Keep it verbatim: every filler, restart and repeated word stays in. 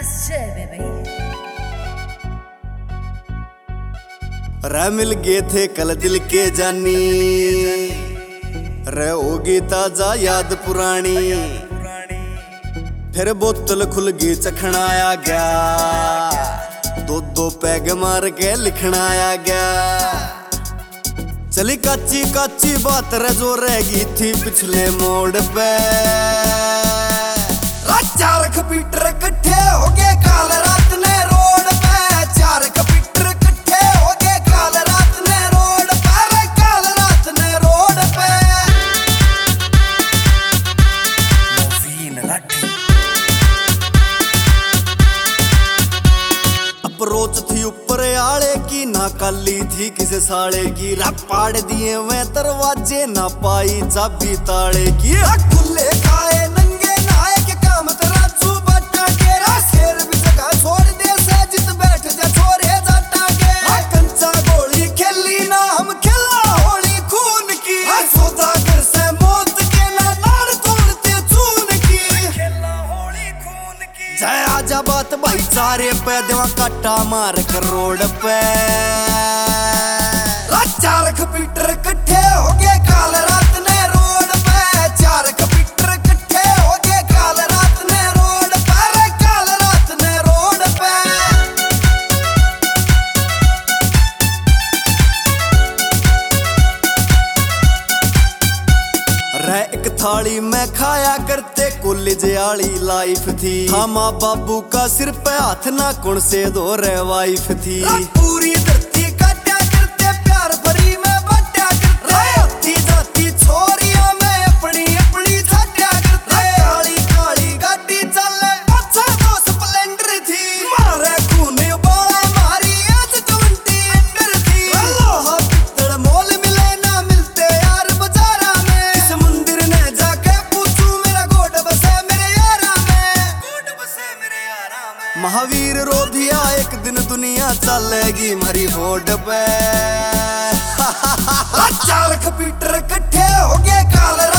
रे मिल गए थे कल दिल के जानी, रे होगी ताजा याद पुरानी। फिर बोतल खुल गई चखनाया गया, दो दो पैग मार के लिखनाया गया। चली काची काची बात रे जो रहेगी थी पिछले मोड़ पे। चार कपीटर कट्ठे हो गए काल रात ने रोड पे। चार कपीटर कट्ठे हो गए काल रात ने रोड पे। काल रात ने रोड पे अप्रोच थी ऊपर आले की, ना काली थी किसे साले की। रप पाड़ दिए वे दरवाजे, ना पाई चाबी ताले की। खुले खाए नंगे नाए के काम तेरा चू बटा के। शेर भी जगह छोड़ दे साजिद बैठ जा छोरे जाटा के। कंचा गोली खेली ना हम खेला होली खून की। सौदागर से मौत के ना नाड़ तोड़ते चून की। खेला होली खून की। जय आजा बात भाईचारे पे देवा काटा मार कर रोड पे। चार कपीटर कट्ठे हो गए काल रात ने रोड पे। चार कपीटर कट्ठे हो गए काल रात ने रोड पे। काल रात ने रोड पे रे एक थाली में खाया करते कॉलेज आली लाइफ थी। हाँ माँ बाबू का सिर पे हाथ ना कौन से दो रे वाइफ थी। पूरी धरती काटा करते प्यार भरी में बटा करते। होती जाती छोरियां में अपनी अपनी छाटा करते। काली काली गाड़ी चले अच्छा तो स्प्लेंडर थी। मारे खून उबाला मारी एज ट्वेंटी अंडर थी। लोहा पित्तल मोल मिले ना मिलते यार बाजारा में। इस मंदिर ने जाके पूछू मेरा गोड बसे मेरे यारा में। गोड बसे मेरे यारा में। महावीर रो दिया एक दिन दुनिया चलेगी मरी रोड पे। चार कपीटर कट्ठे हो गए काल